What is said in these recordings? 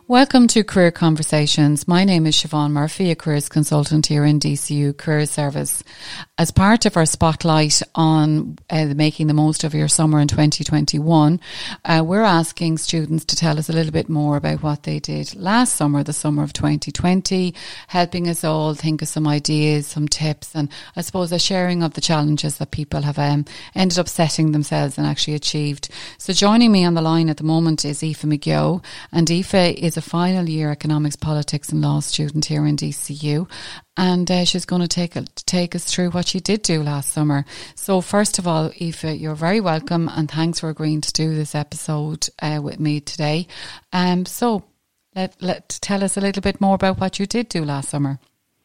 Welcome to Career Conversations. My name is Siobhan Murphy, a careers consultant here in DCU Career Service. As part of our spotlight on making the most of your summer in 2021, we're asking students to tell us a little bit more about what they did last summer, the summer of 2020, helping us all think of some ideas, some tips, and I suppose a sharing of the challenges that people have ended up setting themselves and actually achieved. So joining me on the line at the moment is Aoife McGeough, and Aoife is a final year economics, politics and law student here in DCU, and she's going to take us through what she did do last summer. So first of all, Aoife, you're very welcome and thanks for agreeing to do this episode with me today. So tell us a little bit more about what you did do last summer.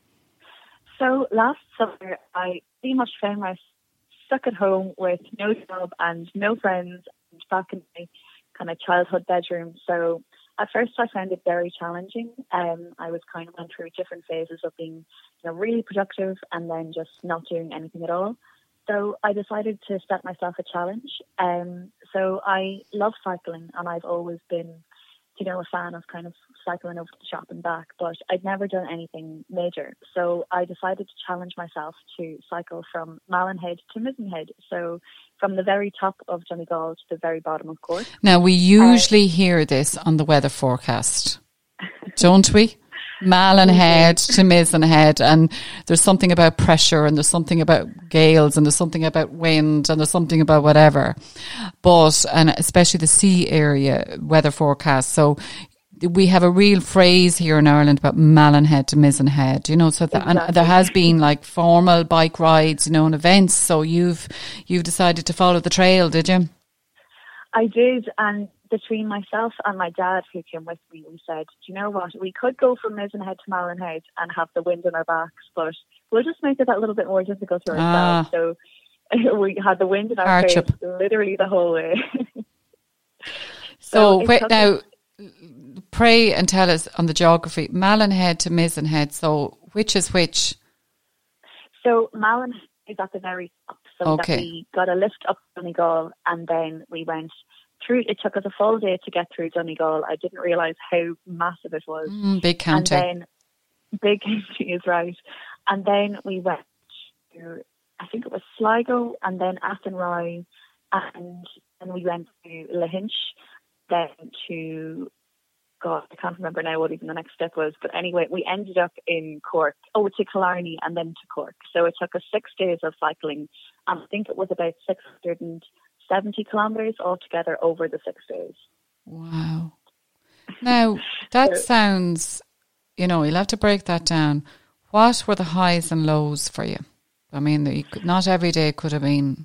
So last summer I pretty much found myself stuck at home with no job and no friends and back in my kind of childhood bedroom. So at first I found it very challenging. I was kind of went through different phases of being, really productive and then just not doing anything at all. So I decided to set myself a challenge. So I love cycling and I've always been, a fan of kind of cycling over the shop and back, but I'd never done anything major. So I decided to challenge myself to cycle from Mallinhead to Mizenhead. So from the very top of Donegal to the very bottom of Cork. Now, we usually hear this on the weather forecast, don't we? Mallinhead to Mizenhead, and there's something about pressure and there's something about gales and there's something about wind and there's something about whatever, and especially the sea area weather forecast. So we have a real phrase here in Ireland about Mallinhead to Mizenhead, so that, exactly. And there has been like formal bike rides, and events. So you've decided to follow the trail, did you? I did, and between myself and my dad who came with me, we said, do you know what, we could go from Mizenhead to Mallinhead and have the wind in our backs, but we'll just make it that little bit more difficult for ourselves. So we had the wind in our Hardship. face literally the whole way. So wait, now, pray and tell us on the geography, Mallinhead to Mizenhead, so which is which? So Mallinhead is at the very top, so that we got a lift up Donegal and then we went through. It took us a full day to get through Donegal. I didn't realise how massive it was. Big county. And then, big county is right. And then we went to, I think it was Sligo and then Athenry, and then we went to Lahinch, then to, God, I can't remember now what even the next step was. But anyway, we ended up in Cork, to Killarney and then to Cork. So it took us 6 days of cycling. And I think it was about 670 kilometres altogether over the 6 days. Wow. Now, that sounds, you'll have to break that down. What were the highs and lows for you? I mean, not every day could have been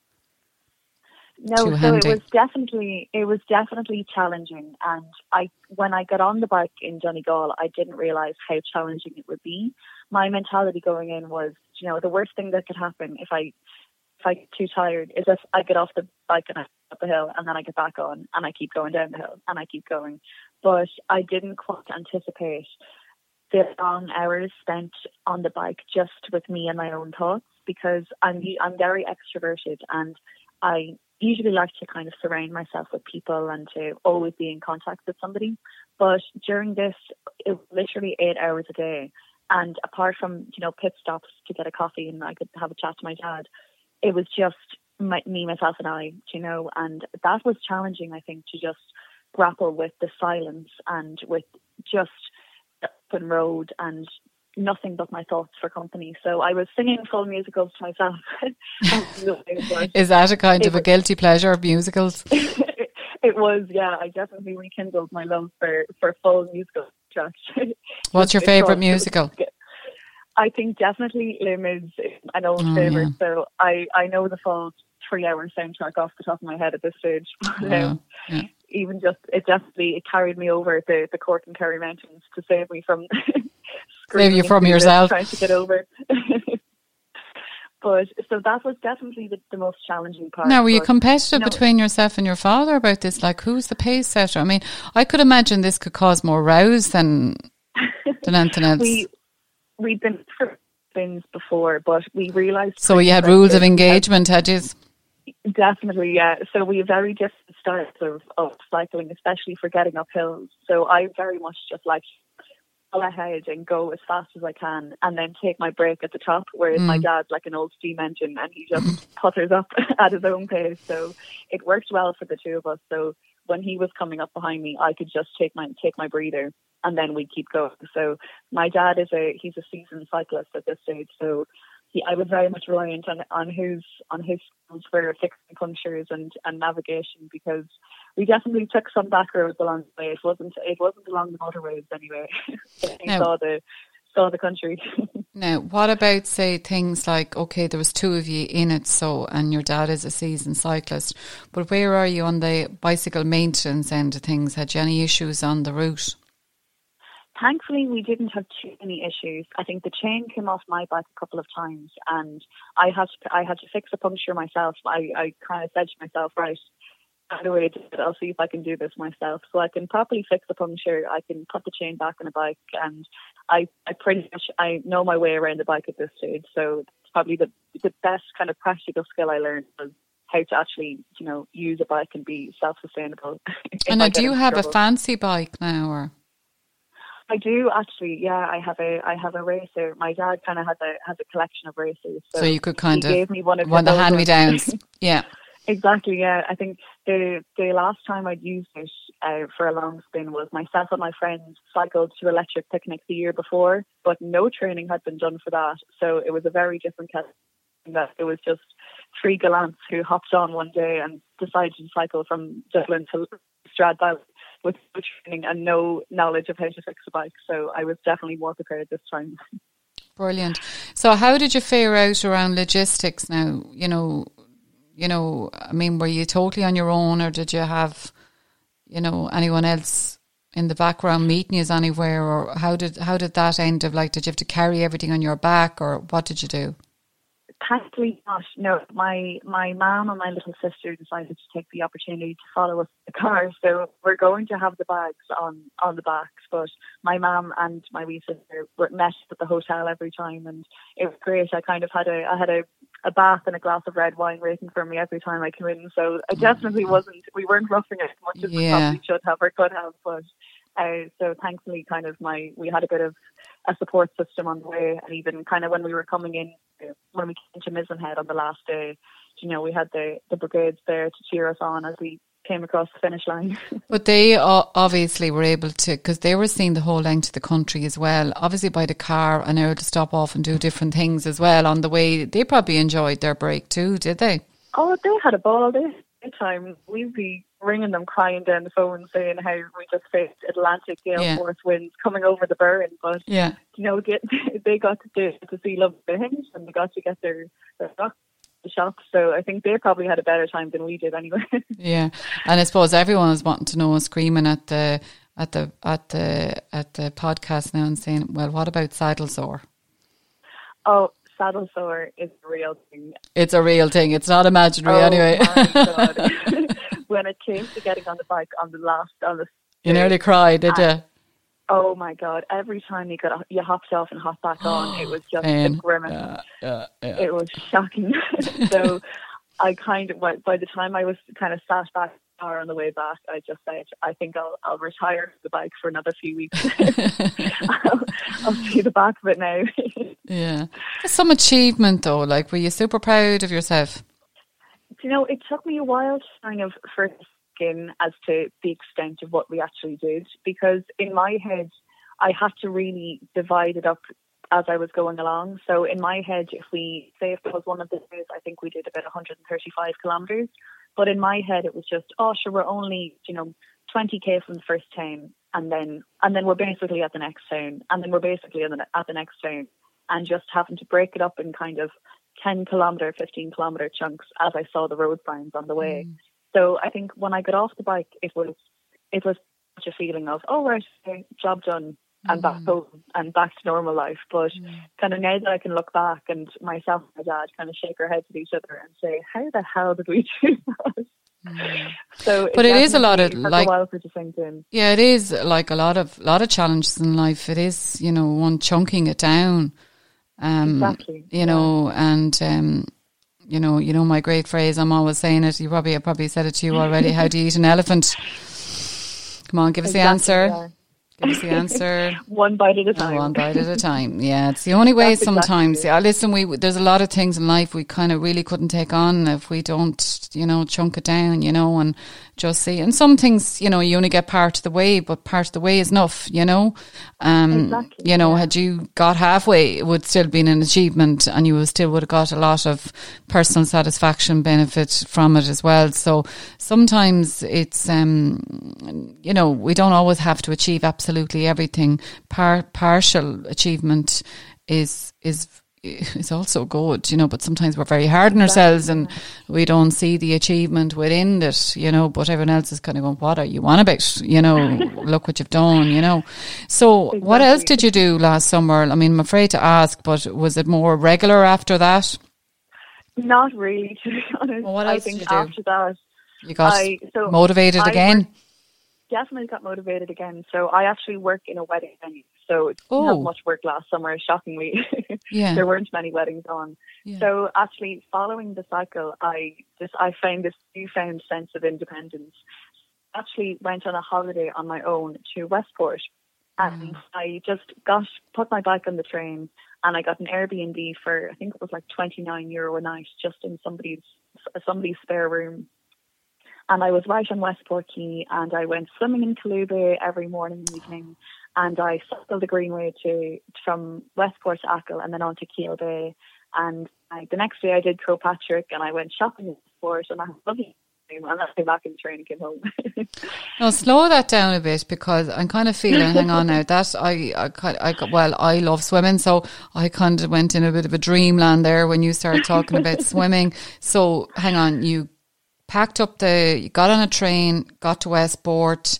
too handy. It was definitely challenging. And when I got on the bike in Donegal, I didn't realise how challenging it would be. My mentality going in was, the worst thing that could happen if I get too tired is if I get off the bike and I up the hill and then I get back on and I keep going down the hill and I keep going. But I didn't quite anticipate the long hours spent on the bike just with me and my own thoughts, because I'm very extroverted and I usually like to kind of surround myself with people and to always be in contact with somebody. But during this, it was literally 8 hours a day. And apart from, pit stops to get a coffee and I could have a chat to my dad, it was just me, myself and I, and that was challenging, I think, to just grapple with the silence and with just open road and nothing but my thoughts for company. So I was singing full musicals to myself. Is that a kind of a guilty pleasure of musicals? It was, yeah. I definitely rekindled my love for full musical tracks. What's your favourite musical? I think definitely Les Mis is an old favourite. Yeah. So I know the full 3-hour soundtrack off the top of my head at this stage. Even just, it carried me over the Cork and Kerry mountains to save me from save you from yourself trying to get over. But so that was definitely the most challenging part. Now, were you competitive between yourself and your father about this? Like, who's the pace setter? I mean, I could imagine this could cause more rows than anything else. We'd been through things before, but we realised. So you had rules of engagement, had you? Definitely, yeah. So we have very different styles of cycling, especially for getting up hills. So I very much just like pull ahead and go as fast as I can and then take my break at the top, whereas my dad's like an old steam engine and he just putters up at his own pace. So it worked well for the two of us. So when he was coming up behind me, I could just take my breather and then we'd keep going. So my dad he's a seasoned cyclist at this stage. So I was very much reliant on his skills for fixing punctures and navigation, because we definitely took some back roads along the way. It wasn't along the motorways anyway. I saw the country. Now, what about, say, things like, okay, there was two of you in it, and your dad is a seasoned cyclist, but where are you on the bicycle maintenance end of things? Had you any issues on the route? Thankfully, we didn't have too many issues. I think the chain came off my bike a couple of times, and I had to fix a puncture myself. I kind of said to myself, right, anyway, I'll see if I can do this myself. So I can properly fix the puncture. I can put the chain back on a bike, and I pretty much know my way around the bike at this stage. So it's probably the best kind of practical skill I learned was how to actually, use a bike and be self-sustainable. And now, do you have a fancy bike now, or? I do actually, yeah. I have a racer. My dad kind of has a collection of racers. So you could kind of gave me one of the hand-me-downs. Yeah, exactly. Yeah, I think the last time I'd used it for a long spin was myself and my friends cycled to Electric Picnic the year before, but no training had been done for that. So it was a very different kind of thing. That it was just three gallants who hopped on one day and decided to cycle from Dublin to Stradbally with no training and no knowledge of how to fix a bike. So I was definitely more prepared this time. Brilliant. So how did you fare out around logistics now? I mean, were you totally on your own, or did you have, anyone else in the background meeting you anywhere, or how did that end of, like, did you have to carry everything on your back, or what did you do? Thankfully not. No, my mum and my little sister decided to take the opportunity to follow us in the car. So we're going to have the bags on the backs, but my mum and my wee sister were met at the hotel every time, and it was great. I kind of had a bath and a glass of red wine waiting for me every time I came in. So I definitely we weren't roughing it as much as we probably should have or could have, but so thankfully we had a bit of a support system on the way, and even kind of when we came to Mizenhead on the last day, we had the brigades there to cheer us on as we came across the finish line. But they obviously were able to, because they were seeing the whole length of the country as well, obviously by the car, and able to stop off and do different things as well on the way. They probably enjoyed their break too, did they? Oh, they had a ball. They had a good time. We'd be ringing them, crying down the phone, saying how we just faced Atlantic gale force winds coming over the Burren, but they got to see lovely things, and they got to get their shots. So I think they probably had a better time than we did anyway. Yeah, and I suppose everyone is wanting to know, screaming at the podcast now and saying, well, what about saddle sore? Oh, saddle sore is a real thing. It's a real thing. It's not imaginary anyway. My God. When it came to getting on the bike you nearly cried, did you? Oh my God! Every time you hopped off and hopped back on, it was just a grimace. Yeah. It was shocking. So I by the time I was kind of sat back in the car on the way back, I just said, I think I'll retire the bike for another few weeks. I'll see the back of it now. Yeah, some achievement though. Like, were you super proud of yourself? It took me a while to kind of first in as to the extent of what we actually did, because in my head I had to really divide it up as I was going along. So in my head, if it was one of the days, I think we did about 135 kilometres, but in my head it was just, we're only 20k from the first town, and then we're basically at the next town, and then we're basically at the next town, and just having to break it up in kind of 10 kilometre, 15 kilometre chunks as I saw the road signs on the way. So I think when I got off the bike, it was such a feeling of, right, okay, job done, and back home and back to normal life. But kind of now that I can look back, and myself and my dad kind of shake our heads at each other and say, how the hell did we do that? So, but it is a lot of a while for it to sink in. Yeah, it is like a lot of challenges in life. It is, one chunking it down. Exactly. And You know my great phrase. I'm always saying it. I probably said it to you already. How do you eat an elephant? Come on, give us the answer. Yeah. Give us the answer. One bite at a time. One bite at a time. Yeah, it's the only way. That's Sometimes. exactly Yeah, listen. There's a lot of things in life we kind of really couldn't take on if we don't, chunk it down, and just see. And some things, you only get part of the way, but part of the way is enough. Exactly. Had you got halfway, it would still been an achievement, and you still would have got a lot of personal satisfaction benefit from it as well. So sometimes it's, we don't always have to achieve absolutely everything. Partial achievement is also good, but sometimes we're very hard on ourselves and we don't see the achievement within it, but everyone else is kind of going, what are you on about? Look what you've done, So Exactly. What else did you do last summer? I mean, I'm afraid to ask, but was it more regular after that? Not really, to be honest. Well, what else I think did you do? after that, You got motivated again? Definitely got motivated again. So I actually work in a wedding venue. So it didn't have much work last summer, shockingly. Yeah. There weren't many weddings on. Yeah. So actually following the cycle, I found this newfound sense of independence. Actually went on a holiday on my own to Westport. And I just put my bike on the train and I got an Airbnb for, I think it was like €29 a night, just in somebody's spare room. And I was right on Westport Quay, and I went swimming in Kaluba every morning and evening, and I cycled the Greenway from Westport to Achill and then on to Kiel Bay. And the next day I did Kilpatrick, and I went shopping in Westport, and I had a lovely time, and I came back in the train and came home. Now slow that down a bit, because I'm kind of feeling, hang on now, that I love swimming, so I kind of went in a bit of a dreamland there when you started talking about swimming. So hang on, you packed up you got on a train, got to Westport,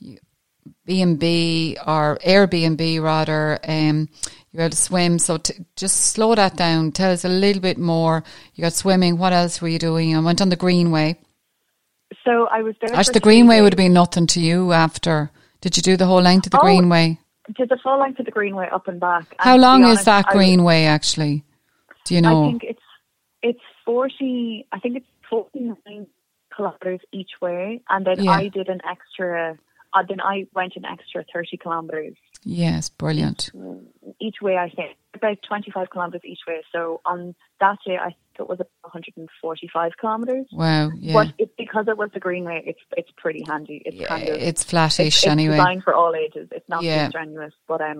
B&B or Airbnb rather, you had to swim. So just slow that down. Tell us a little bit more. You got swimming. What else were you doing? I went on the Greenway. So I was there. Actually, the Greenway would have been nothing to you after. Did you do the whole length of the Greenway? Did the full length of the Greenway up and back. And how long is that Greenway actually? Do you know? I think it's 40. I think it's 49 kilometers each way, and then I did an extra. Then I went an extra 30 kilometers. Yes, brilliant. Each way, I think about 25 kilometers each way. So on that day, I think it was about 145 kilometers. Wow! Yeah. But because it was the Greenway, it's pretty handy. It's kind of it's flattish anyway. It's designed for all ages. It's not too strenuous,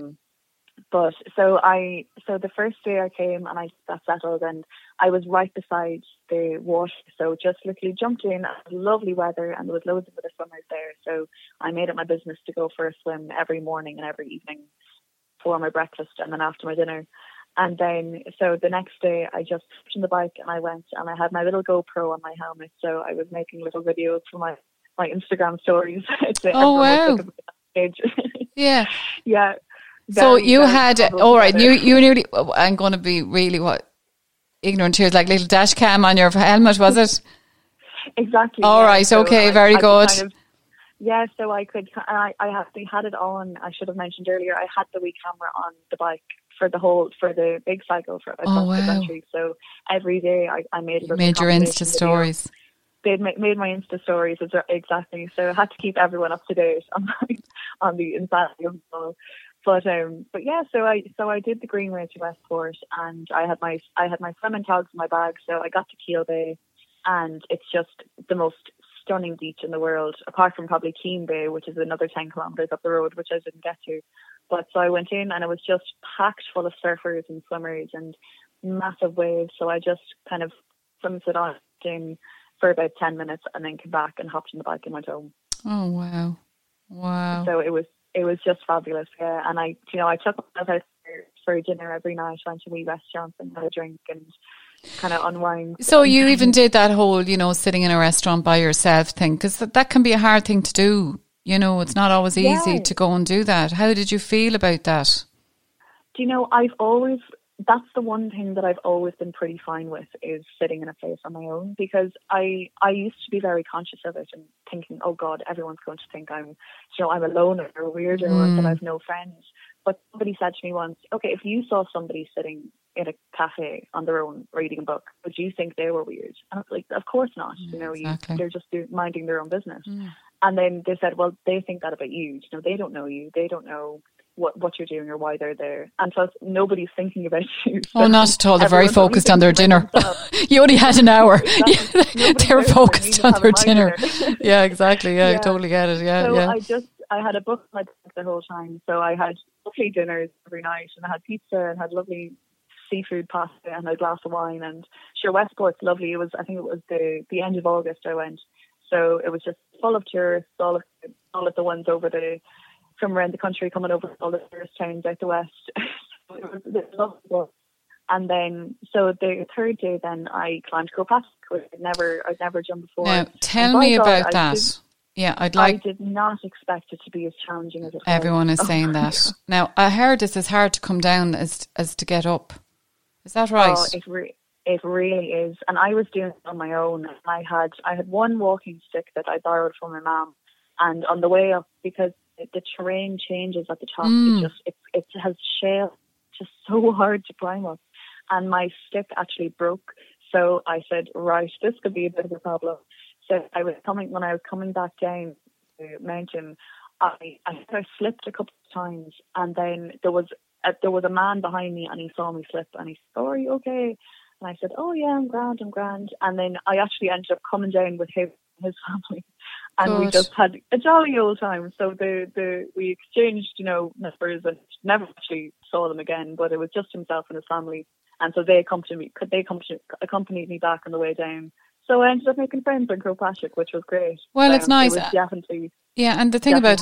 But so the first day I came and I got settled, and I was right beside the water, so just literally jumped in. It was lovely weather and there was loads of other swimmers there, so I made it my business to go for a swim every morning and every evening for my breakfast and then after my dinner. And then so the next day I just hopped on the bike and I went, and I had my little GoPro on my helmet, so I was making little videos for my Instagram stories. Oh wow. Yeah. Yeah. So you had, all right, you nearly, I'm going to be really ignorant here, like little dash cam on your helmet, was it? Exactly. All right, so okay, very good. So I could, I had it on, I should have mentioned earlier, I had the wee camera on the bike for the big cycle for across the country. So every day I made your Insta stories. They made my Insta stories, exactly. So I had to keep everyone up to date on the insanity of it all. But yeah, so I did the Greenway to Westport, and I had my swimming togs in my bag. So I got to Kiel Bay, and it's just the most stunning beach in the world, apart from probably Keene Bay, which is another 10 kilometers up the road, which I didn't get to. But so I went in, and it was just packed full of surfers and swimmers and massive waves. So I just kind of swam it on in for about 10 minutes, and then came back and hopped on the bike and went home. Oh wow! So it was just fabulous, yeah. And I took myself out for dinner every night, went to wee restaurants and had a drink and kind of unwind. So you even did that whole, sitting in a restaurant by yourself thing, because that can be a hard thing to do. It's not always easy to go and do that. How did you feel about that? That's the one thing that I've always been pretty fine with, is sitting in a place on my own, because I used to be very conscious of it and thinking, oh God, everyone's going to think I'm a loner or a weirdo or that I've no friends. But somebody said to me once, okay, if you saw somebody sitting in a cafe on their own reading a book, would you think they were weird? And I was like, of course not. Exactly. They're just minding their own business. And then they said, well, they think that about you. They don't know you. They don't know what you're doing or why they're there. And plus, nobody's thinking about you. So not at all. They're very focused on their dinner. You only had an hour. They're focused on their dinner. Yeah, exactly. Yeah, I totally get it. Yeah, so I had a book in my desk the whole time. So I had lovely dinners every night, and I had pizza and had lovely seafood pasta and a glass of wine. And sure, Westport's lovely. I think it was the end of August I went. So it was just full of tourists, all of the ones from around the country coming over, all the tourist towns out the west. It was lovely. And then, so the third day, then I climbed Kilpatrick, which I'd never done before. Now, tell me about that. I did not expect it to be as challenging as it was. Everyone is saying that. Now, I heard it's as hard to come down as to get up. Is that right? Oh, it really is. And I was doing it on my own. I had one walking stick that I borrowed from my mum. And on the way up, because the terrain changes at the top, it has shale, just so hard to climb up. And my stick actually broke. So I said, right, this could be a bit of a problem. So when I was coming back down the mountain, I slipped a couple of times, and then there was a man behind me, and he saw me slip, and he said, "Oh, are you okay?" And I said, "Oh yeah, I'm grand." And then I actually ended up coming down with his family, and we just had a jolly old time. So we exchanged, numbers, and never actually saw them again. But it was just himself and his family, and so they accompanied me back on the way down. So I ended up making friends in Kilpatrick, which was great. Well, it's nice. It was definitely. Yeah, and the thing about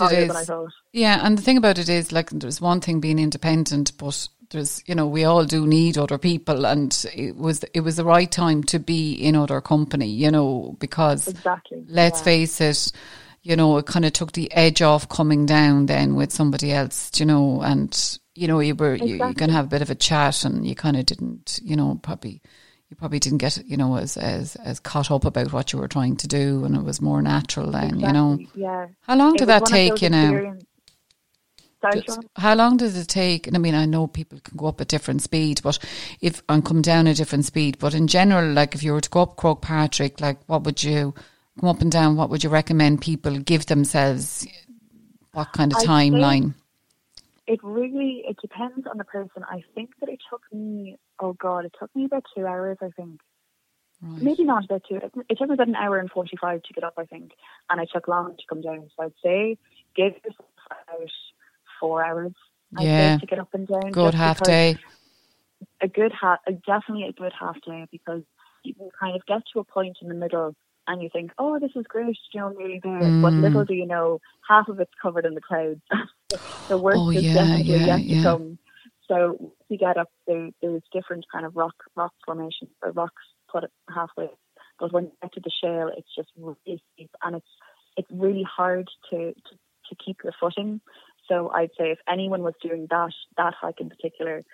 it is, like, there's one thing being independent, but there's, we all do need other people, and it was the right time to be in other company, because let's face it, it kind of took the edge off coming down then with somebody else, and you can have a bit of a chat, and you kind of didn't, you probably didn't get, as caught up about what you were trying to do, and it was more natural then, Yeah. How long did that take you now? Sorry, how long does it take? And I mean, I know people can go up at different speed, and come down at different speed. But in general, like if you were to go up Croagh Patrick, like what would you come up and down? What would you recommend people give themselves? What kind of timeline? It depends on the person. I think that it took me about 2 hours, I think. Right. Maybe not about 2. It took me about 1 hour and 45 to get up, I think. And I took long to come down. So I'd say give yourself about 4 hours. Yeah. To get up and down. Good half day. Definitely a good half day, because you can kind of get to a point in the middle and you think, oh, this is great, I'm nearly there. But little do you know, half of it's covered in the clouds. The worst is definitely yet to come. So if you get up, there's different kind of rock formations, or rocks put halfway. But when you get to the shale, it's just really steep, and it's really hard to keep your footing. So I'd say if anyone was doing that hike in particular,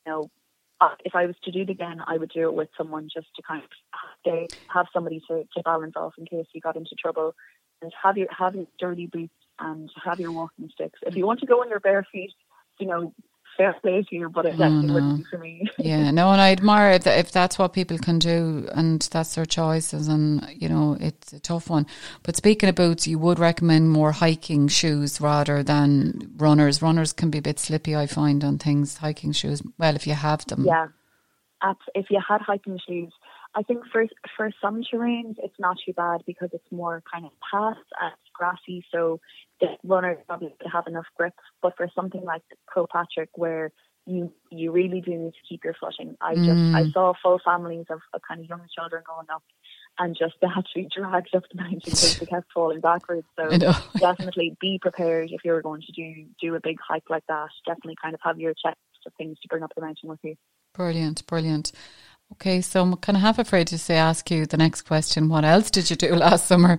if I was to do it again, I would do it with someone, just to kind of have somebody to balance off in case you got into trouble, and have your dirty boots and have your walking sticks. If you want to go in your bare feet, fair play to you, but it definitely wouldn't be for me. Yeah, no, and I admire it if that's what people can do, and that's their choices, and it's a tough one. But speaking of boots, you would recommend more hiking shoes rather than runners. Runners can be a bit slippy, I find, on things. Hiking shoes, well, if you have them. Yeah, if you had hiking shoes, I think for some terrains it's not too bad, because it's more kind of paths and it's grassy, so the runner probably would have enough grip. But for something like Croagh Patrick, where you really do need to keep your footing, I saw full families of kind of young children going up, and just they had to be dragged up the mountain because they kept falling backwards. So definitely be prepared if you're going to do a big hike like that. Definitely kind of have your checklist of things to bring up the mountain with you. Brilliant. Okay, so I'm kind of half afraid to ask you the next question. What else did you do last summer?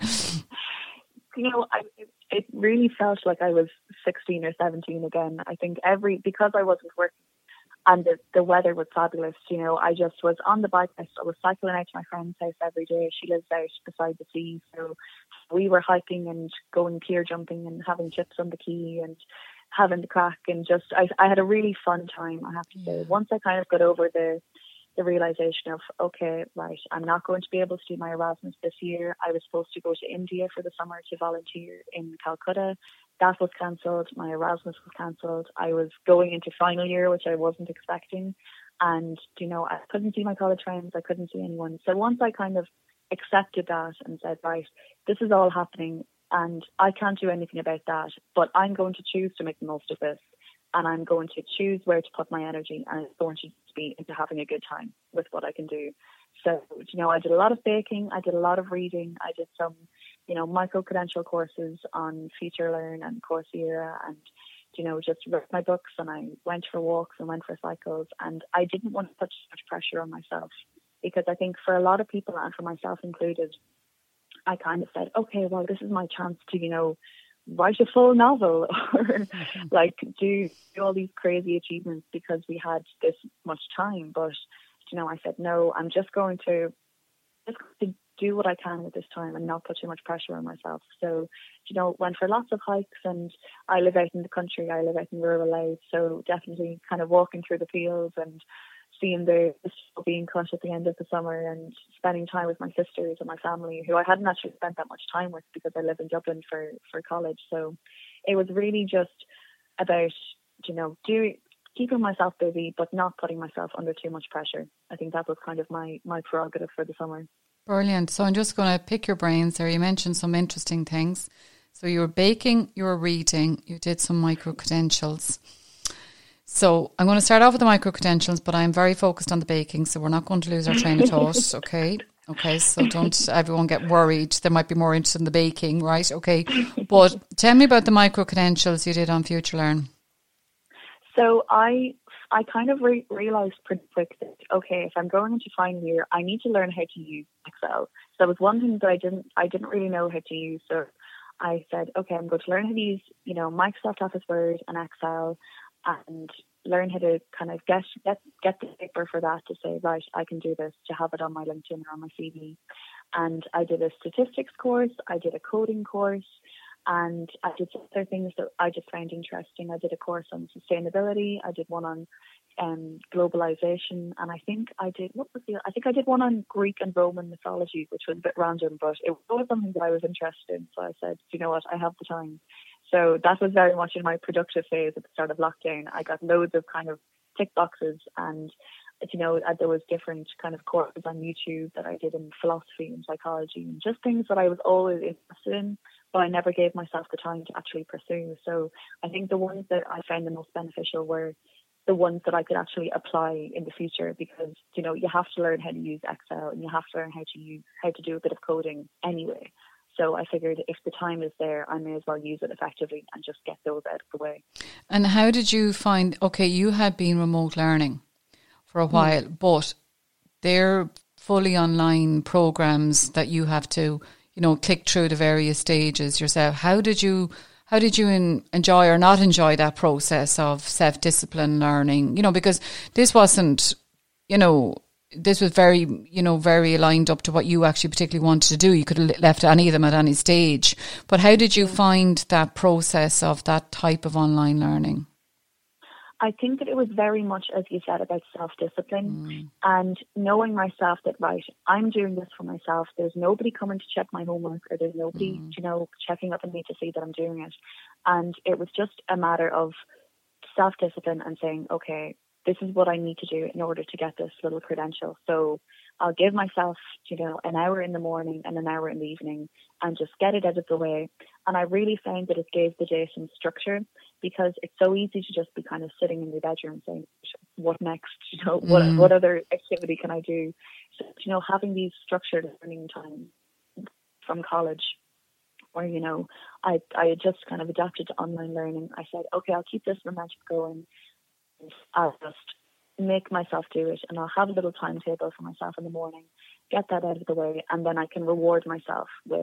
It really felt like I was 16 or 17 again. I think because I wasn't working and the weather was fabulous, I just was on the bike. I was cycling out to my friend's house every day. She lives out beside the sea, so we were hiking and going pier jumping and having chips on the quay, and having the crack, and just I had a really fun time, I have to say. Once I kind of got over the realization of, okay, right, I'm not going to be able to do my Erasmus this year. I was supposed to go to India for the summer to volunteer in Calcutta. That was cancelled. My Erasmus was cancelled. I was going into final year, which I wasn't expecting. And, I couldn't see my college friends. I couldn't see anyone. So once I kind of accepted that and said, right, this is all happening and I can't do anything about that, but I'm going to choose to make the most of this. And I'm going to choose where to put my energy, and it's going to be into having a good time with what I can do. So, I did a lot of baking, I did a lot of reading, I did some, micro-credential courses on FutureLearn and Coursera, and, just read my books, and I went for walks and went for cycles, and I didn't want to put too much pressure on myself, because I think for a lot of people, and for myself included, I kind of said, okay, well, this is my chance to, write a full novel or like do all these crazy achievements because we had this much time. But, I said, no, I'm just going to do what I can with this time and not put too much pressure on myself. So, went for lots of hikes, and I live out in the country. I live out in rural Louth. So definitely kind of walking through the fields and seeing the snow being cut at the end of the summer, and spending time with my sisters and my family, who I hadn't actually spent that much time with because I live in Dublin for college. So it was really just about, keeping myself busy, but not putting myself under too much pressure. I think that was kind of my prerogative for the summer. Brilliant. So I'm just going to pick your brains there. You mentioned some interesting things. So you were baking, you were reading, you did some micro-credentials. So I'm going to start off with the micro-credentials, but I'm very focused on the baking, so we're not going to lose our train of thought, okay? Okay, so don't everyone get worried. They might be more interested in the baking, right? Okay, but tell me about the micro-credentials you did on FutureLearn. So I kind of realised pretty quick that, okay, if I'm going into final year, I need to learn how to use Excel. So that was one thing that I didn't really know how to use. So I said, okay, I'm going to learn how to use, Microsoft Office Word and Excel, and learn how to kind of get the paper for that, to say, right, I can do this, to have it on my LinkedIn or on my CV. And I did a statistics course, I did a coding course, and I did some other things that I just found interesting. I did a course on sustainability, I did one on globalization, and I think I did one on Greek and Roman mythology, which was a bit random, but it was something that I was interested in. So I said, you know what, I have the time. So that was very much in my productive phase at the start of lockdown. I got loads of kind of tick boxes, and there was different kind of courses on YouTube that I did in philosophy and psychology, and just things that I was always interested in, but I never gave myself the time to actually pursue. So I think the ones that I found the most beneficial were the ones that I could actually apply in the future, because, you have to learn how to use Excel, and you have to learn how to do a bit of coding anyway. So I figured if the time is there, I may as well use it effectively and just get those out of the way. And how did you find, okay, you had been remote learning for a while, but they're fully online programs that you have to, click through the various stages yourself. How did you enjoy or not enjoy that process of self-discipline learning? Because this wasn't, this was very, very aligned up to what you actually particularly wanted to do. You could have left any of them at any stage. But how did you find that process of that type of online learning? I think that it was very much, as you said, about self-discipline and knowing myself that, right, I'm doing this for myself. There's nobody coming to check my homework, or there's nobody, checking up on me to see that I'm doing it. And it was just a matter of self-discipline and saying, okay, this is what I need to do in order to get this little credential. So I'll give myself, an hour in the morning and an hour in the evening, and just get it out of the way. And I really found that it gave the day some structure, because it's so easy to just be kind of sitting in your bedroom saying, what next? What other activity can I do? So, having these structured learning times from college, where, I had just kind of adapted to online learning. I said, okay, I'll keep this momentum going. I'll just make myself do it, and I'll have a little timetable for myself in the morning, get that out of the way, and then I can reward myself with,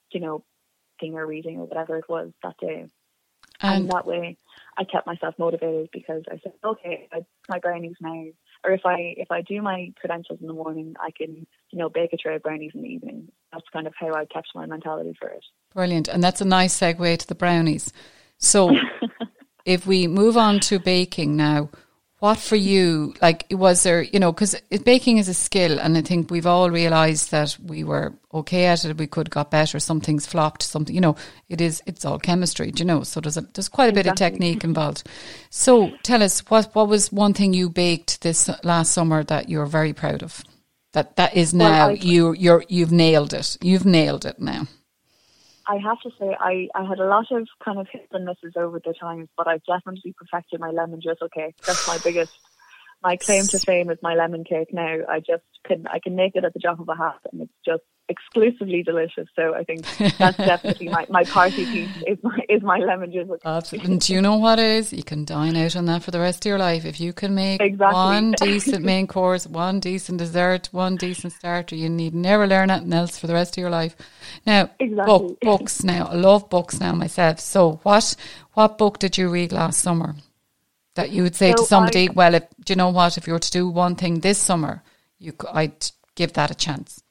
or reading or whatever it was that day. And that way I kept myself motivated, because I said, okay, if I do my brownies now, or if I do my credentials in the morning, I can, bake a tray of brownies in the evening. That's kind of how I kept my mentality for it. Brilliant. And that's a nice segue to the brownies. So if we move on to baking now, what for you, like, was there, because baking is a skill, and I think we've all realised that we were okay at it, we could have got better, some things flopped, something, it's all chemistry, so there's quite a bit of technique involved. So tell us, what was one thing you baked this last summer that you're very proud of? That is now, you've nailed it. You've nailed it now. I have to say, I had a lot of kind of hits and misses over the times, but I've definitely perfected my lemon drizzle cake. That's my claim to fame is my lemon cake now. I can make it at the drop of a hat, and it's just exclusively delicious. So I think that's definitely my party piece is my lemon drizzle cake. Absolutely. And do you know what it is? You can dine out on that for the rest of your life. If you can make one decent main course, one decent dessert, one decent starter, you need never learn anything else for the rest of your life. Now, books now. I love books now myself. So what book did you read last summer that you would say to somebody, do you know what, if you were to do one thing this summer, I'd give that a chance?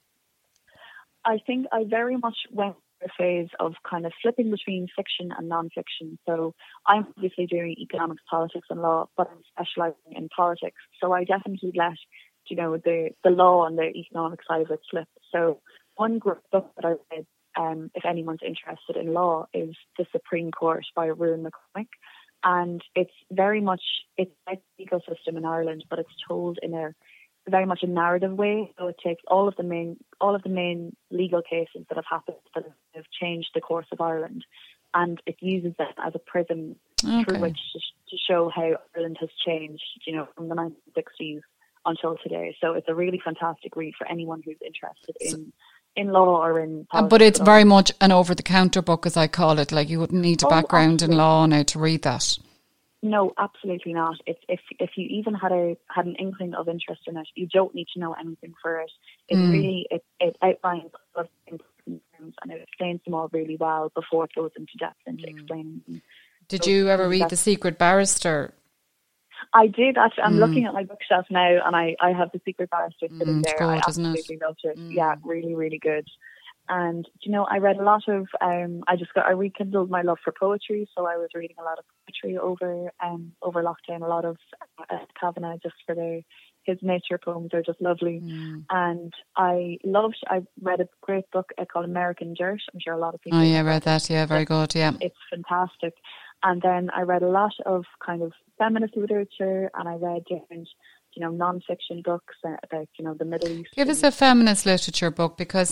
I think I very much went through a phase of kind of flipping between fiction and non-fiction. So I'm obviously doing economics, politics and law, but I'm specialising in politics. So I definitely let, the law and the economic side of it slip. So one book that I read, if anyone's interested in law, is The Supreme Court by Ruan McCormick. And it's very much, it's like the ecosystem in Ireland, but it's told in a very much a narrative way. So it takes all of the main legal cases that have happened that have changed the course of Ireland, and it uses that as a prism through which to show how Ireland has changed, from the 1960s until today. So it's a really fantastic read for anyone who's interested in law or in politics. But it's very much an over-the-counter book, as I call it. Like, you wouldn't need a background in law now to read that. No, absolutely not. It's if you even had an inkling of interest in it, you don't need to know anything for it. It really it outlines a lot of important terms, and it explains them all really well before it goes into depth into explaining them. Did you ever read The Secret Barrister? I did. Actually, I'm looking at my bookshelf now, and I have The Secret Barrister sitting there. I absolutely loved it. Yeah, really, really good. And, I read a lot of, I rekindled my love for poetry. So I was reading a lot of poetry over lockdown, a lot of Kavanagh, just for his nature poems are just lovely. And I read a great book called American Dirt. I'm sure a lot of people. Oh yeah, I read that. Yeah, very good. Yeah. It's fantastic. And then I read a lot of kind of feminist literature, and I read different, non-fiction books about, the Middle East. Give us a feminist literature book, because,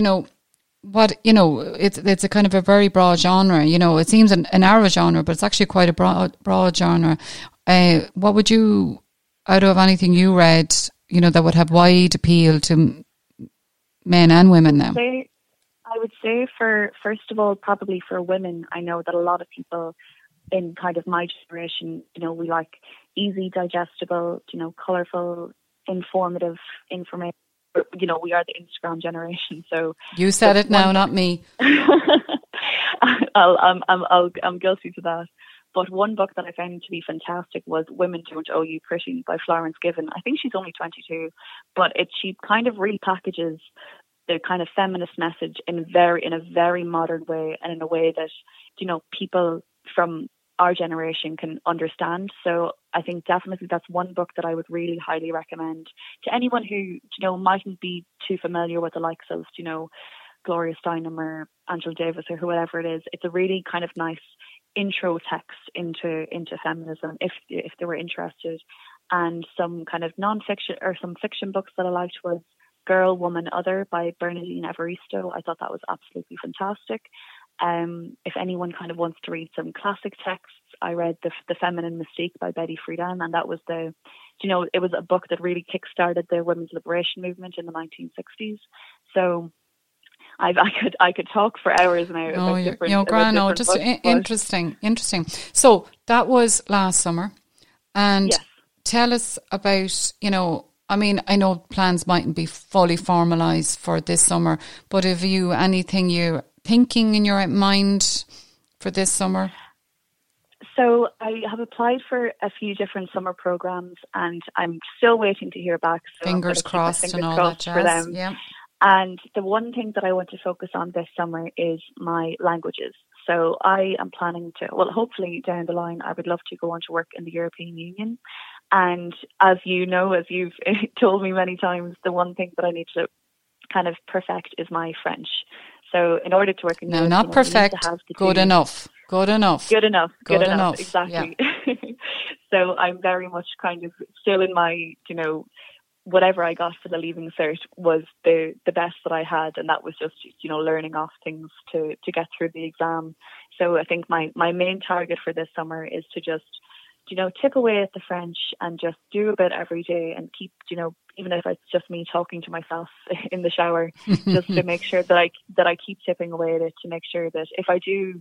it's a kind of a very broad genre. It seems a narrow genre, but it's actually quite a broad genre. What would you, out of anything you read, that would have wide appeal to men and women now? I would say first of all, probably for women, I know that a lot of people in kind of my generation, we like easy, digestible, colourful, informative information. We are the Instagram generation. So you said it now, not me. I'm guilty to that. But one book that I found to be fantastic was Women Don't Owe You Pretty by Florence Given. I think she's only 22, but she kind of repackages the kind of feminist message in a very modern way, and in a way that, people from our generation can understand. So I think definitely that's one book that I would really highly recommend to anyone who, mightn't be too familiar with the likes of, Gloria Steinem or Angela Davis or whoever it is. It's a really kind of nice intro text into feminism if they were interested. And some kind of non-fiction or some fiction books that I liked was Girl, Woman, Other by Bernardine Evaristo. I thought that was absolutely fantastic. If anyone kind of wants to read some classic texts, I read The Feminine Mystique by Betty Friedan, and that was it was a book that really kickstarted the women's liberation movement in the 1960s. So I could talk for hours now. Interesting. So that was last summer, and tell us about, I know plans mightn't be fully formalised for this summer, but have you anything you're thinking in your mind for this summer? So I have applied for a few different summer programs, and I'm still waiting to hear back. So fingers crossed and all that jazz. For them. Yeah. And the one thing that I want to focus on this summer is my languages. So I am planning to, well, hopefully down the line, I would love to go on to work in the European Union. And as you know, as you've told me many times, the one thing that I need to kind of perfect is my French. So in order to work in the European not perfect, good enough. Good enough. Exactly. Yeah. So I'm very much kind of still in my, whatever I got for the Leaving Cert was the best that I had, and that was just, learning off things to get through the exam. So I think my main target for this summer is to just, tip away at the French and just do a bit every day and keep, even if it's just me talking to myself in the shower, just to make sure that I keep tipping away at it, to make sure that if I do,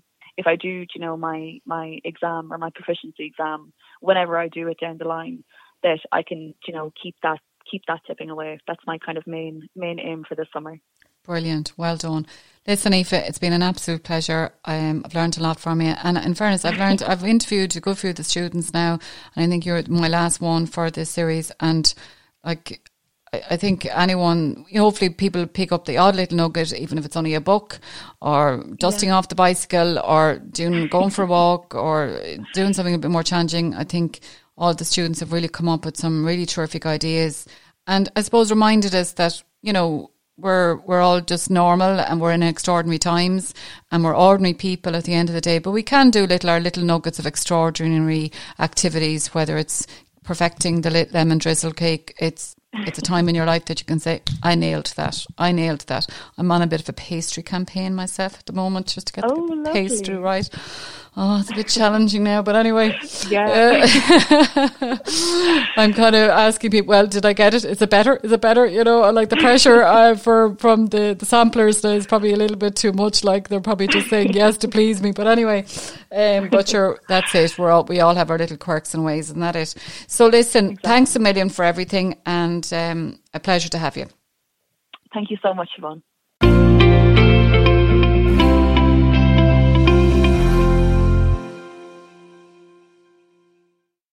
my exam or my proficiency exam, whenever I do it down the line, that I can, keep that tipping away. That's my kind of main aim for this summer. Brilliant. Well done. Listen, Aoife, it's been an absolute pleasure. I've learned a lot from you. And in fairness, I've interviewed a good few of the students now, and I think you're my last one for this series. And I think anyone, hopefully people pick up the odd little nugget, even if it's only a book or dusting off the bicycle or going for a walk or doing something a bit more challenging. I think all the students have really come up with some really terrific ideas, and I suppose reminded us that, we're all just normal and we're in extraordinary times and we're ordinary people at the end of the day, but we can do our little nuggets of extraordinary activities, whether it's perfecting the lemon drizzle cake. It's a time in your life that you can say, I nailed that. I'm on a bit of a pastry campaign myself at the moment, just to get the pastry right. Oh, it's a bit challenging now, but anyway. Yeah. I'm kind of asking people, well, did I get it? Is it better? Like the pressure from the samplers is probably a little bit too much. Like they're probably just saying yes to please me. But anyway, but sure, that's it. We all have our little quirks and ways, isn't that it? So listen, Thanks a million for everything, and a pleasure to have you. Thank you so much, Siobhan.